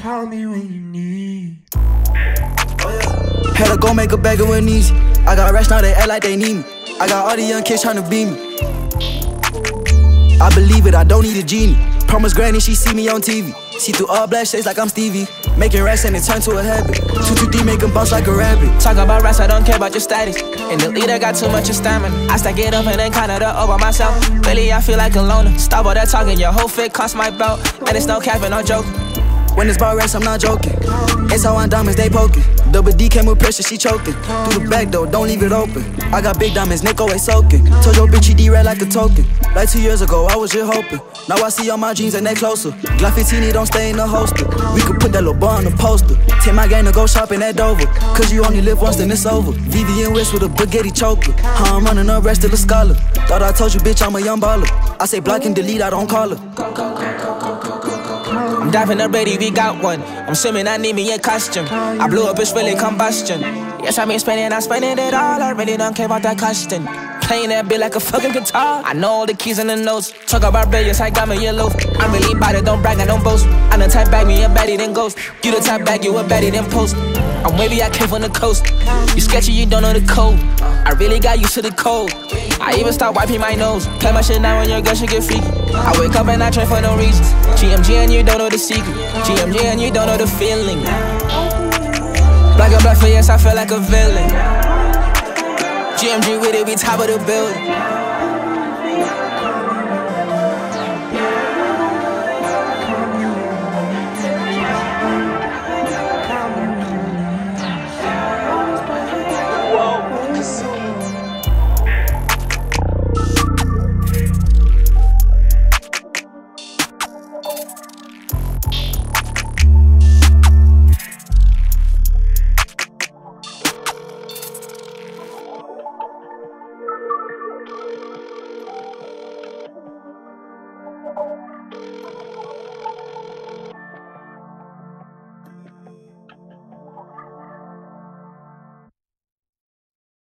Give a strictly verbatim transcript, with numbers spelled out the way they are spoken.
call me when you need. Had to go make a bag of it easy. I got rest now, they act like they need me. I got all the young kids tryna beat me. I believe it, I don't need a genie. Promise granny, she see me on T V. See through all black shades like I'm Stevie. Making racks and it turn to a habit. two two D make 'em bounce like a rabbit. Talk about rats, I don't care about your status. And the leader got too much stamina. I stack it up and then kinda the over myself. Really, I feel like a loner. Stop all that talking, your whole fit cost my belt. And it's no capping, no joke. When it's about racks, I'm not joking. It's how I'm diamonds, they poking. Double D came with pressure, she choking. Through the back door, don't leave it open. I got big diamonds, Nick always soaking. Told your bitch he D-red like a token. Like two years ago, I was just hoping. Now I see all my jeans and they closer. Glock fifteen, don't stay in the holster. We could put that little bar on the poster. Take my gang to go shopping at Dover. Cause you only live once, then it's over. Vivian West with a baguette choker. How I'm running up, rest of the scholar. Thought I told you, bitch, I'm a young baller. I say block and delete, I don't call her. I'm diving up ready, we got one. I'm swimming, I need me a costume. I blew up, it's really combustion. Yes, I been spending, I'm spending it all. I really don't care about that costume. Playing that bit like a fucking guitar. I know all the keys and the notes. Talk about billions, I got me a loaf. I'm really about it, don't brag, I don't boast. I'm the type bag, me a baddie, then ghost. You the type bag, you a baddie, then post. I'm wavy, I came from the coast. You sketchy, you don't know the code. I really got used to the cold. I even stopped wiping my nose. Play my shit now when your girl should get freaky. I wake up and I train for no reason. G M G and you don't know the secret. G M G and you don't know the feeling. Black and black for yes, I feel like a villain. G M G with it, we top of the building.